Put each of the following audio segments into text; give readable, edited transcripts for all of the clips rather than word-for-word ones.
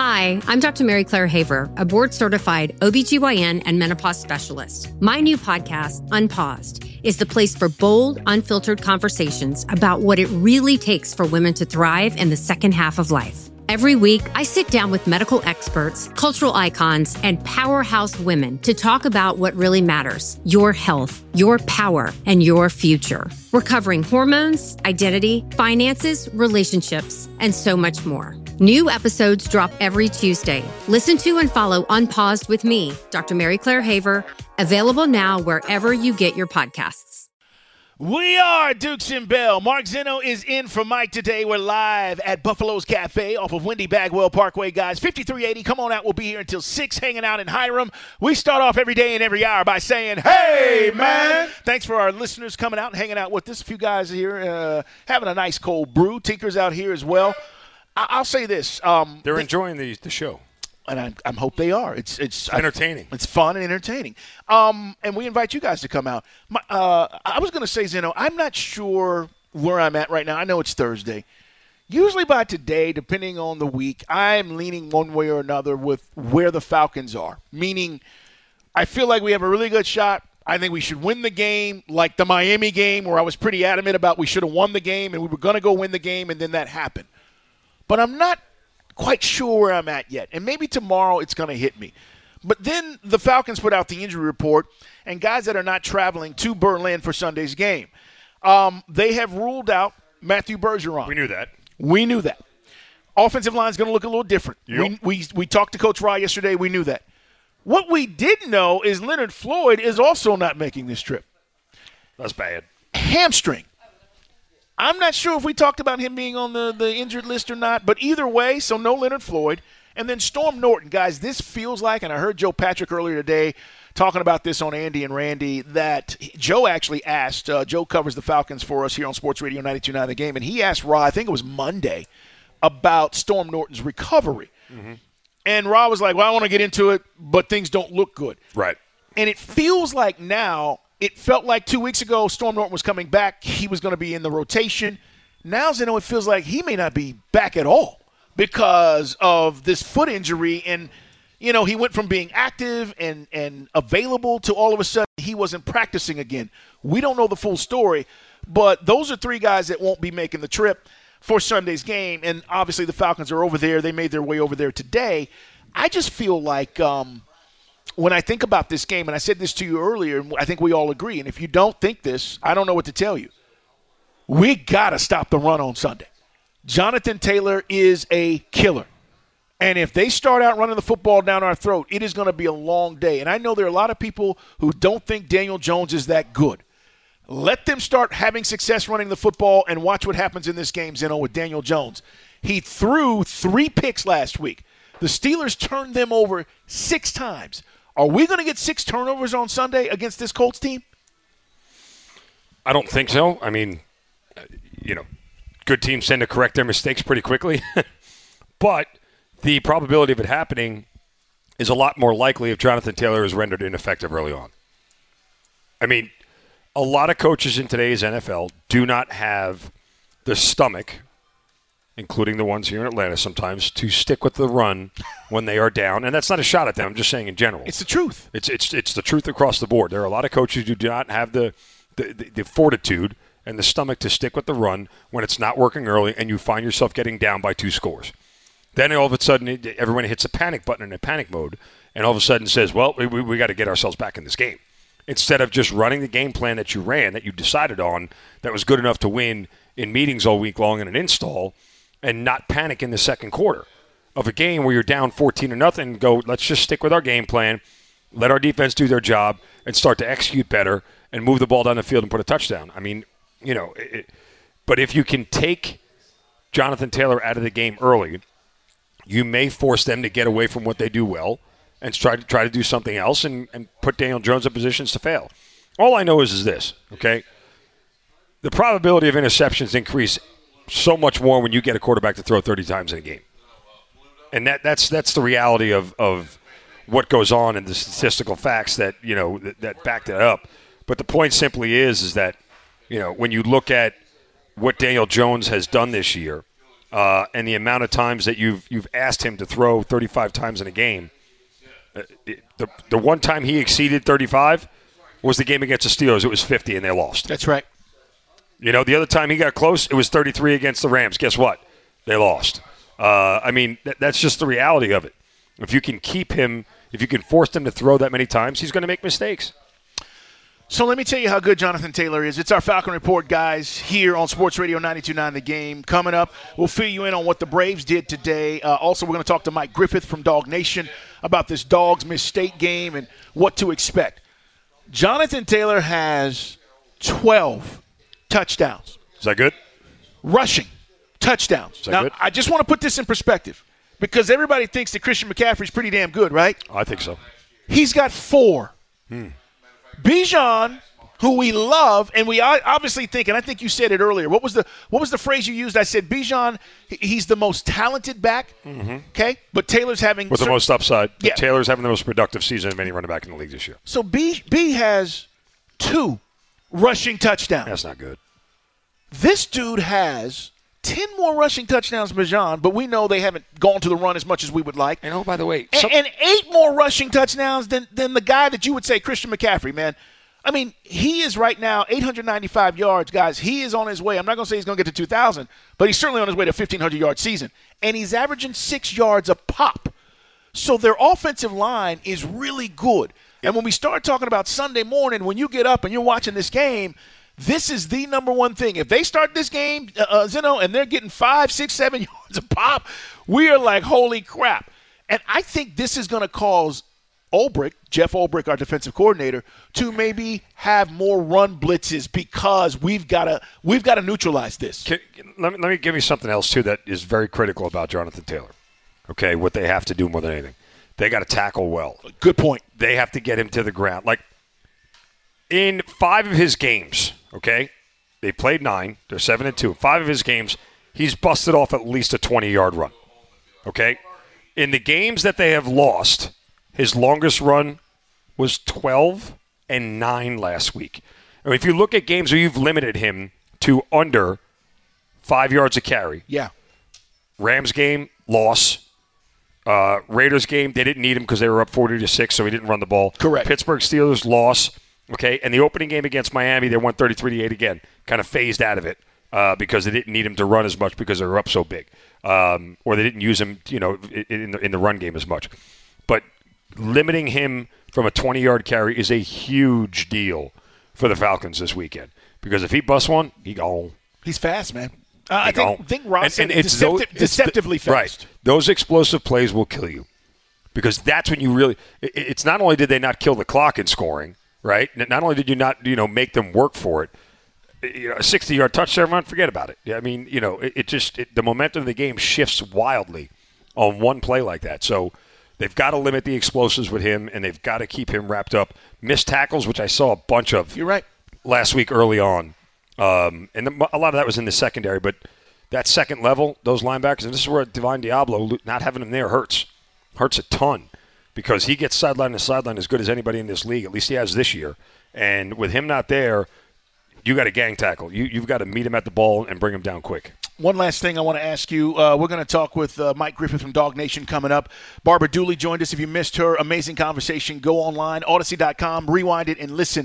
Hi, I'm Dr. Mary Claire Haver, a board-certified OBGYN and menopause specialist. My new podcast, Unpaused, is the place for bold, unfiltered conversations about what it really takes for women to thrive in the second half of life. Every week, I sit down with medical experts, cultural icons, and powerhouse women to talk about what really matters: your health, your power, and your future. We're covering hormones, identity, finances, relationships, and so much more. New episodes drop every Tuesday. Listen to and follow Unpaused with me, Dr. Mary Claire Haver, available now wherever you get your podcasts. We are Dukes and Bell. Mark Zeno is in for Mike today. We're live at Buffalo's Cafe off of Wendy Bagwell Parkway, guys. 5380, come on out. We'll be here until 6, hanging out in Hiram. We start off every day and every hour by saying, hey, man. Thanks for our listeners coming out and hanging out with us. A few guys here having a nice cold brew. Tinker's out here as well. I'll say this. They're enjoying the show. And I hope they are. It's entertaining. It's fun and entertaining. And we invite you guys to come out. I was going to say, Zeno, I'm not sure where I'm at right now. I know it's Thursday. Usually by today, depending on the week, I'm leaning one way or another with where the Falcons are. Meaning, I feel like we have a really good shot. I think we should win the game, like the Miami game where I was pretty adamant about we should have won the game and we were going to go win the game, and then that happened. But I'm not quite sure where I'm at yet, and maybe tomorrow it's going to hit me. But then the Falcons put out the injury report, and guys that are not traveling to Berlin for Sunday's game, they have ruled out Matthew Bergeron. We knew that. Offensive line is going to look a little different. Yep. We talked to Coach Rye yesterday. We knew that. What we didn't know is Leonard Floyd is also not making this trip. That's bad. Hamstring. I'm not sure if we talked about him being on the injured list or not, but either way, so no Leonard Floyd. And then Storm Norton. Guys, this feels like, and I heard Joe Patrick earlier today talking about this on Andy and Randy, that Joe actually asked, Joe covers the Falcons for us here on Sports Radio 92.9 The Game, and he asked Ra, I think it was Monday, about Storm Norton's recovery. Mm-hmm. And Ra was like, well, I want to get into it, but things don't look good. Right. And it feels like now, it felt like 2 weeks ago Storm Norton was coming back. He was going to be in the rotation. Now, Zeno, it feels like he may not be back at all because of this foot injury. And, you know, he went from being active and available to all of a sudden he wasn't practicing again. We don't know the full story, but those are three guys that won't be making the trip for Sunday's game. And obviously the Falcons are over there. They made their way over there today. I just feel like when I think about this game, and I said this to you earlier, and I think we all agree, and if you don't think this, I don't know what to tell you. We got to stop the run on Sunday. Jonathan Taylor is a killer. And if they start out running the football down our throat, it is going to be a long day. And I know there are a lot of people who don't think Daniel Jones is that good. Let them start having success running the football and watch what happens in this game, Zeno, with Daniel Jones. He threw 3 picks last week. The Steelers turned them over 6 times. Are we going to get 6 turnovers on Sunday against this Colts team? I don't think so. I mean, good teams tend to correct their mistakes pretty quickly. But the probability of it happening is a lot more likely if Jonathan Taylor is rendered ineffective early on. I mean, a lot of coaches in today's NFL do not have the stomach, including the ones here in Atlanta sometimes, to stick with the run when they are down. And that's not a shot at them. I'm just saying in general. It's the truth. It's the truth across the board. There are a lot of coaches who do not have the fortitude and the stomach to stick with the run when it's not working early and you find yourself getting down by 2 scores. Then all of a sudden, everyone hits a panic button in a panic mode and all of a sudden says, well, we got to get ourselves back in this game. Instead of just running the game plan that you ran, that you decided on, that was good enough to win in meetings all week long in an install, and not panic in the second quarter of a game where you're down 14-0 and go, let's just stick with our game plan, let our defense do their job, and start to execute better and move the ball down the field and put a touchdown. I mean, but if you can take Jonathan Taylor out of the game early, you may force them to get away from what they do well and try to do something else and put Daniel Jones in positions to fail. All I know is this, okay? The probability of interceptions increase so much more when you get a quarterback to throw 30 times in a game. And that's the reality of what goes on in the statistical facts that, that back that up. But the point simply is that, when you look at what Daniel Jones has done this year, and the amount of times that you've asked him to throw 35 times in a game, the one time he exceeded 35 was the game against the Steelers. It was 50, and they lost. That's right. The other time he got close, it was 33 against the Rams. Guess what? They lost. That's just the reality of it. If you can force him to throw that many times, he's going to make mistakes. So let me tell you how good Jonathan Taylor is. It's our Falcon Report, guys, here on Sports Radio 92.9 The Game. Coming up, we'll fill you in on what the Braves did today. Also, we're going to talk to Mike Griffith from Dog Nation about this Dogs Miss State game and what to expect. Jonathan Taylor has 12 touchdowns. Is that good? Rushing touchdowns. Now, good? I just want to put this in perspective because everybody thinks that Christian McCaffrey's pretty damn good, right? I think so. He's got 4. Bijan, who we love, and we obviously think, and I think you said it earlier. What was the phrase you used? I said Bijan, he's the most talented back. Okay, but Taylor's having the most upside. Yeah. Taylor's having the most productive season of any running back in the league this year. So B has 2 rushing touchdowns. That's not good. This dude has 10 more rushing touchdowns than Bijan, but we know they haven't gone to the run as much as we would like. And by the way, and 8 more rushing touchdowns than the guy that you would say Christian McCaffrey, man. I mean, he is right now 895 yards, guys. He is on his way. I'm not going to say he's going to get to 2,000, but he's certainly on his way to a 1,500-yard season. And he's averaging 6 yards a pop. So their offensive line is really good. And when we start talking about Sunday morning, when you get up and you're watching this game, this is the number one thing. If they start this game, Zeno, and they're getting 5, 6, 7 yards a pop, we are like, holy crap. And I think this is going to cause Jeff Ulbrich, our defensive coordinator, to maybe have more run blitzes because we've got to neutralize this. Let me give you something else, too, that is very critical about Jonathan Taylor. Okay, what they have to do more than anything. They got to tackle well. Good point. They have to get him to the ground. Like, in 5 of his games, okay, they played 9. They're 7-2. 5 of his games, he's busted off at least a 20-yard run. Okay? In the games that they have lost, his longest run was 12-9 last week. I mean, if you look at games where you've limited him to under 5 yards a carry. Yeah. Rams game, loss. Raiders game, they didn't need him because they were up 40-6, so he didn't run the ball. Correct. Pittsburgh Steelers, loss. Okay, and the opening game against Miami, they won 33-8 again. Kind of phased out of it because they didn't need him to run as much because they were up so big, or they didn't use him, in the run game as much. But limiting him from a 20-yard carry is a huge deal for the Falcons this weekend because if he busts one, he gone. He's fast, man. I think Ross said deceptively fast. Right. Those explosive plays will kill you because that's when you really – it's not only did they not kill the clock in scoring, right? Not only did you not, make them work for it, a 60-yard touchdown run, forget about it. I mean, the momentum of the game shifts wildly on one play like that. So they've got to limit the explosives with him, and they've got to keep him wrapped up. Missed tackles, which I saw a bunch of. You're right. Last week early on. A lot of that was in the secondary, but that second level, those linebackers, and this is where Divine Diablo, not having him there hurts a ton because he gets sideline to sideline as good as anybody in this league, at least he has this year. And with him not there, you got to gang tackle. You've got to meet him at the ball and bring him down quick. One last thing I want to ask you. We're going to talk with Mike Griffith from Dog Nation coming up. Barbara Dooley joined us. If you missed her amazing conversation, go online, Odyssey.com, rewind it, and listen.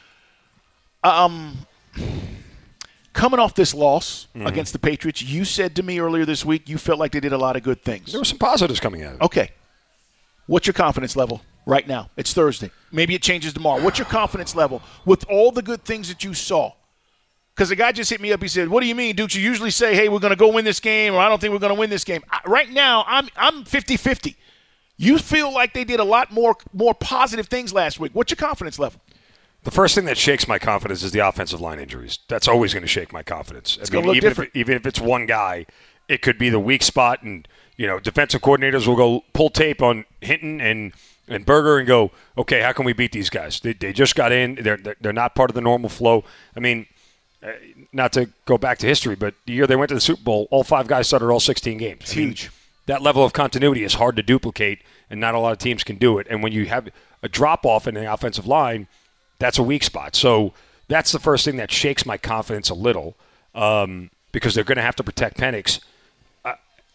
Coming off this loss against the Patriots, you said to me earlier this week you felt like they did a lot of good things. There were some positives coming out of it. Okay. What's your confidence level right now? It's Thursday. Maybe it changes tomorrow. What's your confidence level with all the good things that you saw? Because the guy just hit me up. He said, what do you mean, Dukes? You usually say, hey, we're going to go win this game, or I don't think we're going to win this game. Right now, I'm 50-50. You feel like they did a lot more positive things last week. What's your confidence level? The first thing that shakes my confidence is the offensive line injuries. That's always going to shake my confidence. It's going to look different. Even if it's one guy, it could be the weak spot, and defensive coordinators will go pull tape on Hinton and Berger and go, okay, how can we beat these guys? They just got in. They're not part of the normal flow. I mean, not to go back to history, but the year they went to the Super Bowl, all 5 guys started all 16 games. It's huge. That level of continuity is hard to duplicate, and not a lot of teams can do it. And when you have a drop-off in the offensive line, that's a weak spot. So that's the first thing that shakes my confidence a little because they're going to have to protect Penix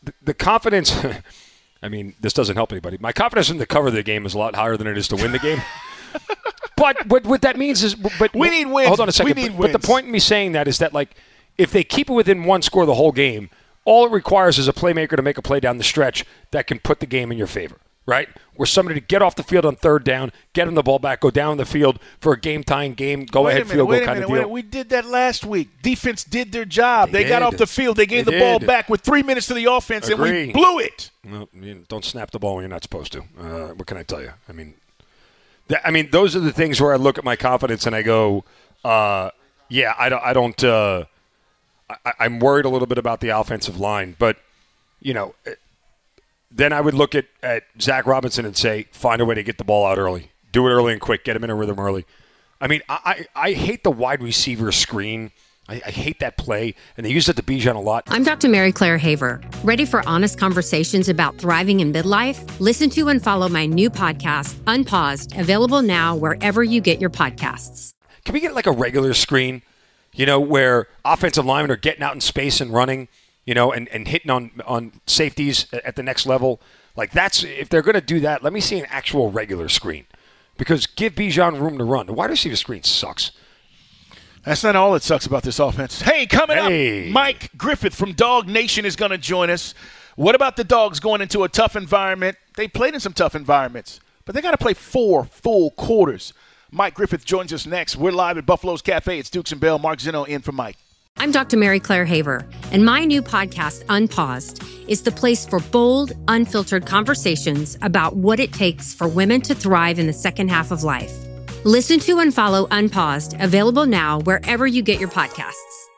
the confidence. I mean, this doesn't help anybody. My confidence in the cover of the game is a lot higher than it is to win the game. But what that means is, but we need wins. Hold on a second. But the point in me saying that is that, like, if they keep it within one score the whole game, all it requires is a playmaker to make a play down the stretch that can put the game in your favor, right? Where somebody to get off the field on third down, get him the ball back, go down the field for a game-tying game, go-ahead field goal kind of deal. We did that last week. Defense did their job. They got off the field. They gave the ball back with 3 minutes to the offense, and we blew it. Well, don't snap the ball when you're not supposed to. What can I tell you? I mean, those are the things where I look at my confidence and I go, I'm worried a little bit about the offensive line, but, then I would look at Zach Robinson and say, find a way to get the ball out early. Do it early and quick. Get him in a rhythm early. I mean, I hate the wide receiver screen. I hate that play, and they use it to Bijan a lot. I'm Dr. Mary Claire Haver. Ready for honest conversations about thriving in midlife? Listen to and follow my new podcast, Unpaused, available now wherever you get your podcasts. Can we get like a regular screen, where offensive linemen are getting out in space and running, and hitting on safeties at the next level? Like, that's, if they're going to do that, let me see an actual regular screen. Because give Bijan room to run. The wide receiver screen sucks. That's not all that sucks about this offense. Hey, coming up, Mike Griffith from Dog Nation is going to join us. What about the Dogs going into a tough environment? They played in some tough environments, but they got to play 4 full quarters. Mike Griffith joins us next. We're live at Buffalo's Cafe. It's Dukes and Bell. Mark Zinno in for Mike. I'm Dr. Mary Claire Haver, and my new podcast, Unpaused, is the place for bold, unfiltered conversations about what it takes for women to thrive in the second half of life. Listen to and follow Unpaused, available now wherever you get your podcasts.